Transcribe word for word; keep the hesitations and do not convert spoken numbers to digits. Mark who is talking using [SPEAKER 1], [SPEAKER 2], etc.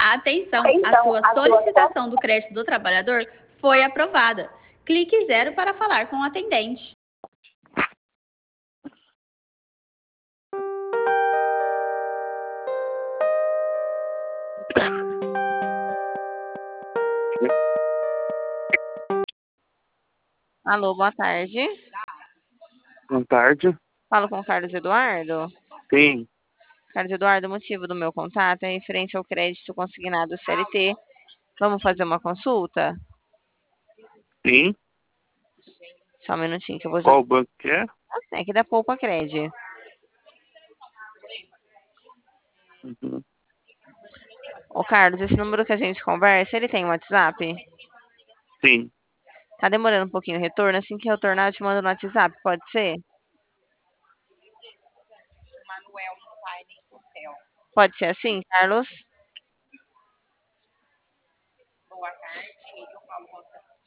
[SPEAKER 1] Atenção, a
[SPEAKER 2] Então,
[SPEAKER 1] sua
[SPEAKER 2] a sua
[SPEAKER 1] solicitação do crédito do trabalhador foi aprovada. Clique zero para falar com o atendente.
[SPEAKER 3] Alô, boa tarde.
[SPEAKER 4] Boa tarde.
[SPEAKER 3] Falo com o Carlos Eduardo.
[SPEAKER 4] Sim.
[SPEAKER 3] Carlos Eduardo, o motivo do meu contato é referente ao crédito consignado C L T. Vamos fazer uma consulta?
[SPEAKER 4] Sim.
[SPEAKER 3] Só um minutinho que eu vou...
[SPEAKER 4] Qual banco que é?
[SPEAKER 3] É que da Poupa Cred.
[SPEAKER 4] Uhum.
[SPEAKER 3] Ô, Carlos, esse número que a gente conversa, ele tem WhatsApp?
[SPEAKER 4] Sim.
[SPEAKER 3] Tá demorando um pouquinho o retorno. Assim que retornar, eu te mando no WhatsApp, pode ser? Pode ser assim, Carlos?